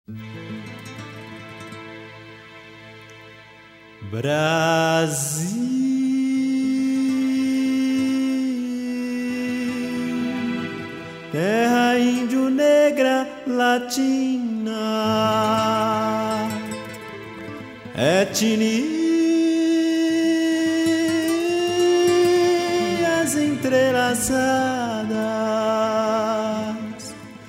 Brasil, terra índio negra latina, etnias entrelaçadas,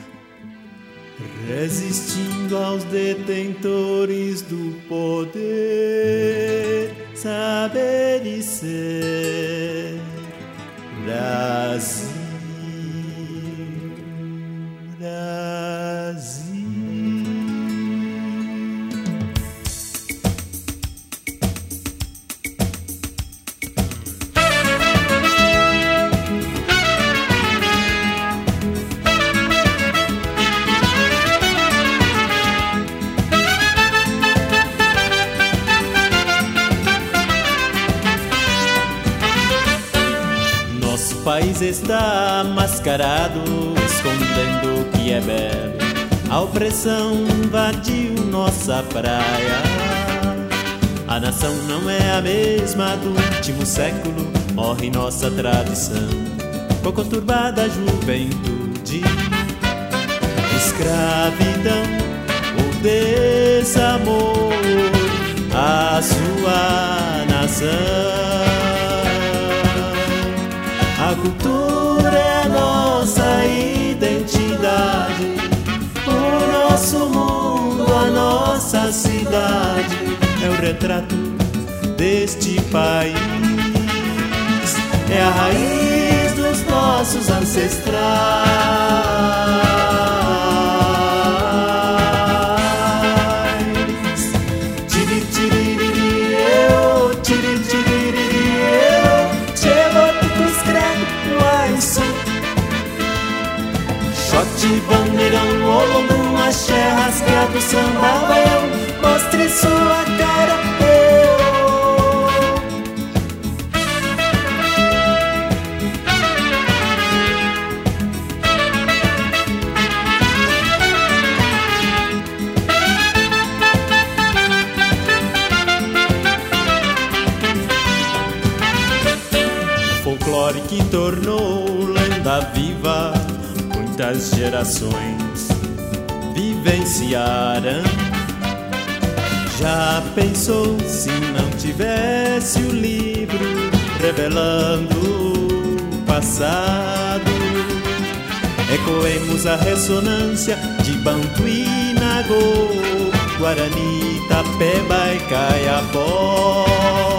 resistindo aos detentores do poder, saber e ser. Brasil, Brasil. Nosso país está mascarado, escondendo o que é belo. A opressão invadiu nossa praia. A nação não é a mesma do último século. Morre nossa tradição, com conturbada juventude. Escravidão ou desamor à sua nação. A cultura é a nossa identidade, o nosso mundo, a nossa cidade. É o retrato deste país, é a raiz dos nossos ancestrais. Tiri, tiriri, eu, tiri, tiriri, eu, chevo shot, bandeirão, olodum, axé, rasgado, samba, baião, mostre sua cara, eu. O folclore que tornou lenda viva, muitas gerações vivenciaram. Já pensou se não tivesse o livro revelando o passado? Ecoemos a ressonância de Banto e Nagô, Guarani, Itapeba e Caiapó.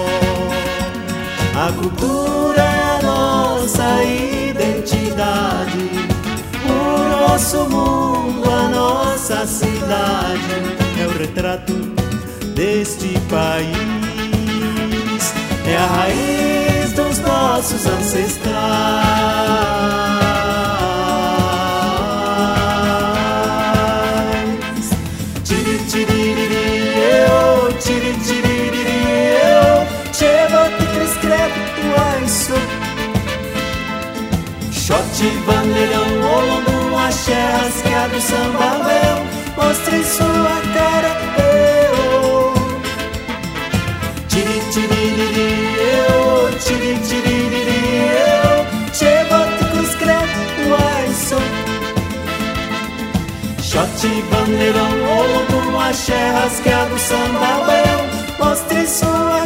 A cultura é a nossa identidade, o nosso mundo, a nossa cidade. É o retrato deste país, é a raiz dos nossos ancestrais. Tiri, tiriri, eu, tiri, tiriri, eu, chevo te prescrevo tu aiso. Shot, bandeirão, olodum, axé, rasgado, samba, baião, mostre sua cara, eu. Tiri, tiriri, eu, tiri, tiriri, eu, chevo te prescrevo tu aiso. Shot, bandeirão, olodum, axé, rasgado, samba, baião, mostre sua